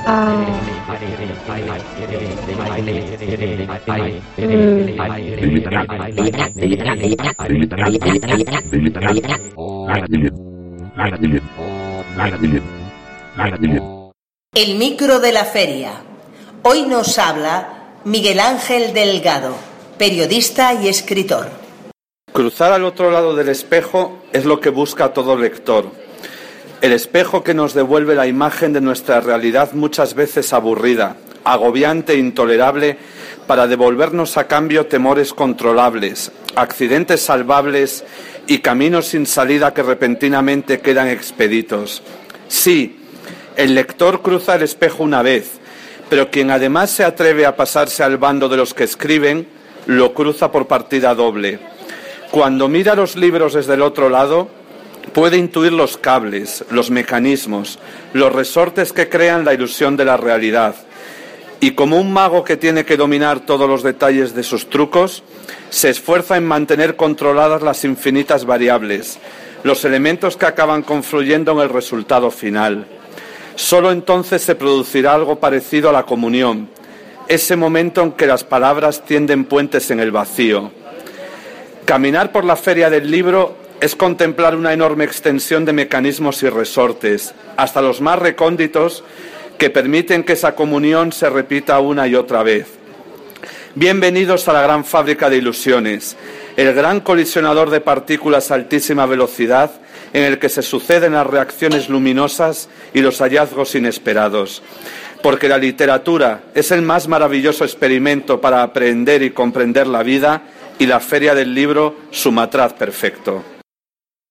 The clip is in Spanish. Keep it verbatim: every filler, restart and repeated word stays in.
El micro de la feria. Hoy nos habla Miguel Ángel Delgado, periodista y escritor. Cruzar al otro lado del espejo es lo que busca todo lector. El espejo que nos devuelve la imagen de nuestra realidad muchas veces aburrida, agobiante e intolerable, para devolvernos a cambio temores controlables, accidentes salvables y caminos sin salida que repentinamente quedan expeditos. Sí, el lector cruza el espejo una vez, pero quien además se atreve a pasarse al bando de los que escriben, lo cruza por partida doble. Cuando mira los libros desde el otro lado, puede intuir los cables, los mecanismos, los resortes que crean la ilusión de la realidad. Y como un mago que tiene que dominar todos los detalles de sus trucos, se esfuerza en mantener controladas las infinitas variables, los elementos que acaban confluyendo en el resultado final. Solo entonces se producirá algo parecido a la comunión, ese momento en que las palabras tienden puentes en el vacío. Caminar por la feria del libro es contemplar una enorme extensión de mecanismos y resortes, hasta los más recónditos, que permiten que esa comunión se repita una y otra vez. Bienvenidos a la gran fábrica de ilusiones, el gran colisionador de partículas a altísima velocidad en el que se suceden las reacciones luminosas y los hallazgos inesperados. Porque la literatura es el más maravilloso experimento para aprender y comprender la vida, y la feria del libro su matraz perfecto.